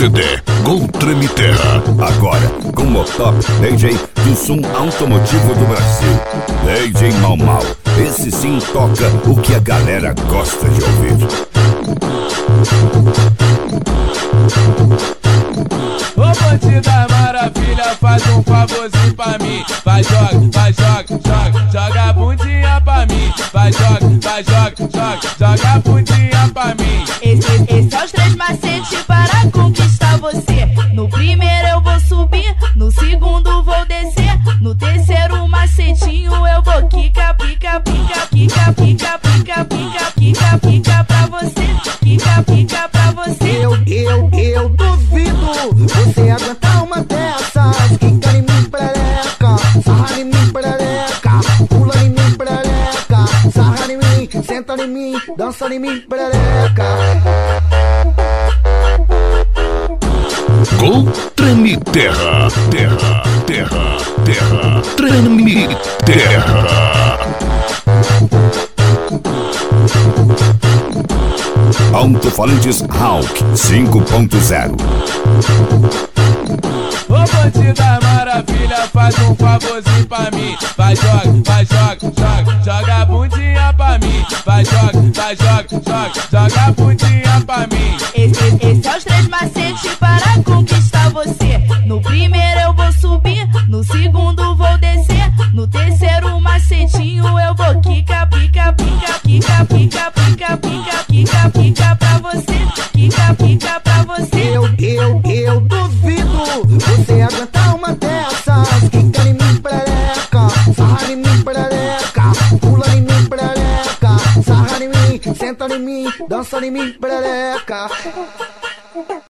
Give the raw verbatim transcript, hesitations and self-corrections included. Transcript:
C D Gol Treme Terra. Agora com o top D J do som automotivo do Brasil, D J Mau Mau. Esse sim toca o que a galera gosta de ouvir. Ô bandida maravilha, faz um favorzinho pra mim. Vai, joga, vai, joga, joga, joga a bundinha pra mim. Vai, joga, vai, joga, joga, joga a bundinha pra mim. Esse, esse é os três macetes para conquistar você. No primeiro eu vou subir, no segundo vou descer, no terceiro macetinho eu vou quica, pica, pica, pica, pica, pica, pica, pica, pica pra você, pica, pica pra você. Eu, eu, eu duvido você aguentar uma dessas. Quica em mim, perereca, sarra em mim, perereca, pula em mim, perereca, sarra em mim, senta em mim, dança em mim, perereca. Gol Treme Terra, terra, terra, terra, Treme Terra. Alto-falantes Hawk cinco ponto zero. Ô bandida maravilha, faz um favorzinho pra mim. Vai, joga, vai, joga, joga, joga a bundinha pra mim. Vai, joga, vai, joga, joga, joga a bundinha pra mim. Esse, esse é os três macetes para conquistar você. No primeiro eu vou subir, no segundo vou descer, no terceiro macetinho eu vou quica, pica, pica, pica, pica, pica, pica, pica, pica pra você, pica, pica pra você. Eu, eu, eu duvido você aguentar uma dessas. Quica em mim, perereca, sarra em mim, perereca, pula em mim, perereca, sarra em mim, senta em mim, dança em mim, perereca.